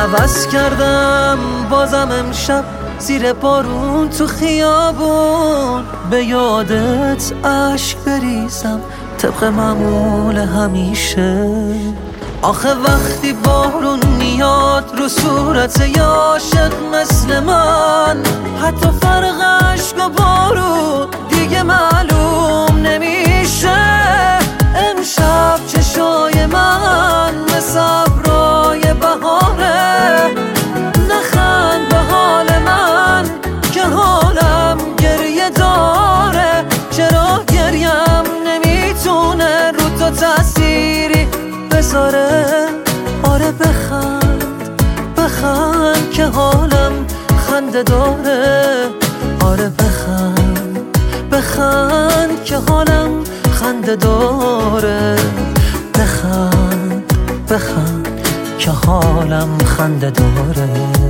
عوض کردم بازم امشب زیر بارون تو خیابون، به یادت عشق بریزم طبق معمول همیشه. آخه وقتی بارون میاد رو صورت یه عاشق مثل من، حتی فرق عشق و بارون دیگه معلوم نمیشه. امشب چشای من مثل ابرای بهاره، نخند به حال من که حالم گریه داره. چرا گریم نمیتونه رو تو تأثیری بذاره؟ آره بخند بخند که حالم خنده داره. آره بخند بخند که حالم خنده داره. بخند بخند که حالم خنده داره.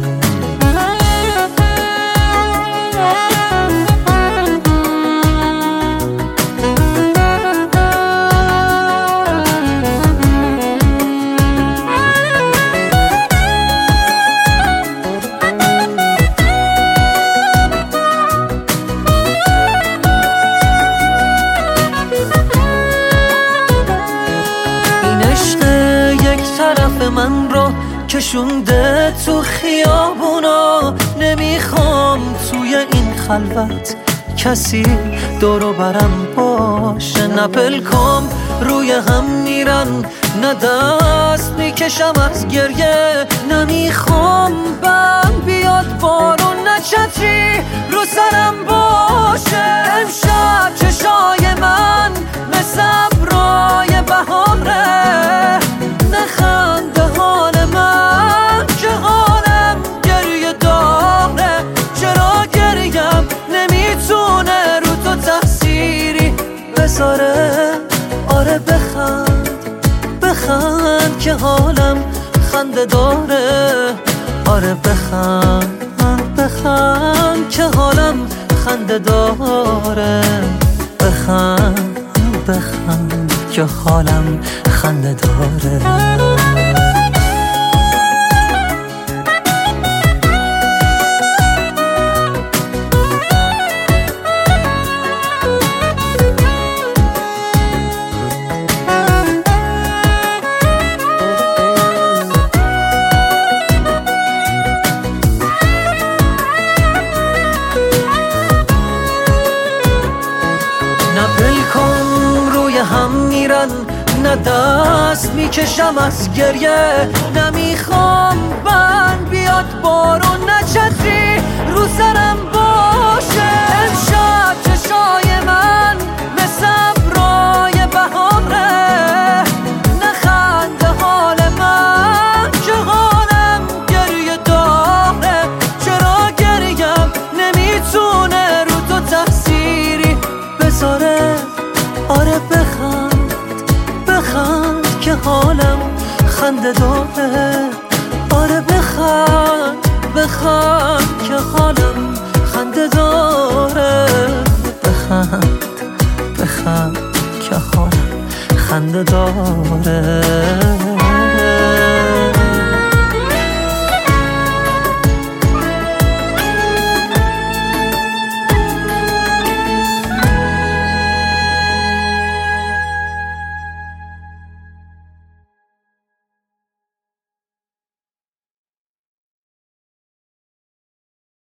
من رو کشونده تو خیابونا، نمیخوام توی این خلوت کسی دورو برم باشه. نه پلکام روی هم میرن، نه دست میکشم از گریه. نمیخوام بم بیاد بارون، نه چتری رو سرم باشه. امشب چشای من مثل ابرای بهاره، نخند به حال من که حالم گریه داره. چرا گریم نمیتونه رو تو تأثیری بذاره؟ آره بخند بخند که حالم خنده داره. آره بخند بخند که حالم خنده داره. بخند بخند که حالم خنده داره. هم میرن، نه دست میکشم از گریه. نمیخوام بند بیاد بارون، نه چتری رو سرم باشه. امشب چشای من مثل ابرای بهاره، نخند به حال من که حالم گریه داره. چرا گریم نمیتونه رو تو تأثیری بذاره؟ آره بخند بخند که حالم خنده داره. آره بخند بخند که حالم خنده داره. بخند بخند که حالم خنده داره.